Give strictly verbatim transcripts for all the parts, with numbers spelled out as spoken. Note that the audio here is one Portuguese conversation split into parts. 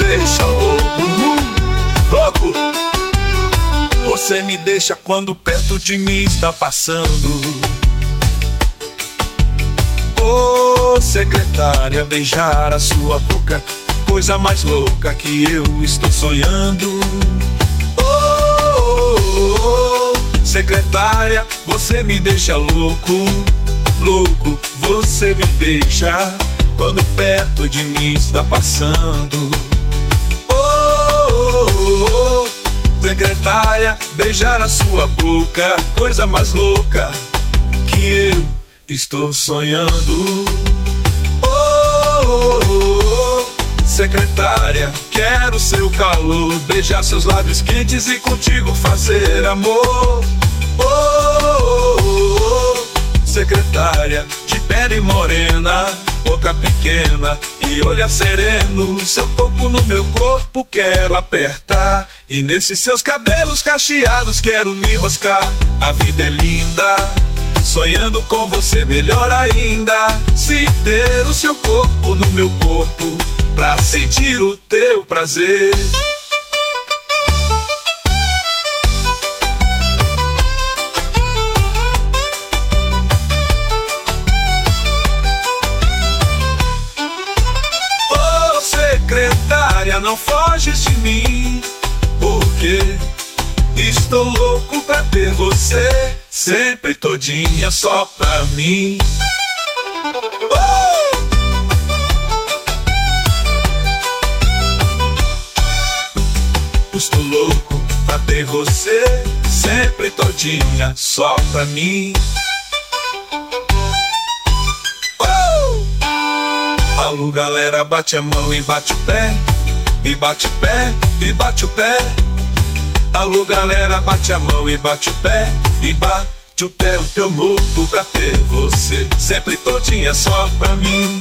deixa louco, louco. Você me deixa quando perto de mim está passando. Ô secretária, beijar a sua boca, coisa mais louca que eu estou sonhando. Ô secretária, você me deixa louco, louco. Você me deixa quando perto de mim está passando. Oh, secretária, beijar a sua boca, coisa mais louca que eu estou sonhando. Oh, secretária, quero seu calor, beijar seus lábios quentes e contigo fazer amor. Oh, secretária, de pele morena, boca pequena e olhar sereno, seu corpo no meu corpo quero apertar, e nesses seus cabelos cacheados quero me enroscar. A vida é linda, sonhando com você melhor ainda. Se ter o seu corpo no meu corpo, pra sentir o teu prazer. Secretária, não foges de mim, porque estou louco pra ter você sempre todinha só pra mim. Oh! Estou louco pra ter você sempre todinha só pra mim. Alô galera, bate a mão e bate o pé, e bate o pé, e bate o pé. Alô galera, bate a mão e bate o pé, e bate o pé. O teu louco pra ter você sempre todinha só pra mim.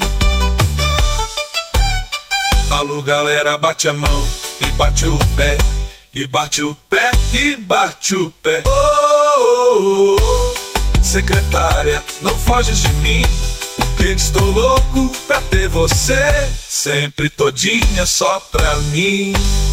Alô galera, bate a mão e bate o pé, e bate o pé, e bate o pé. Oh, oh, oh. Secretária, não foges de mim, porque estou louco pra ter você sempre todinha só pra mim.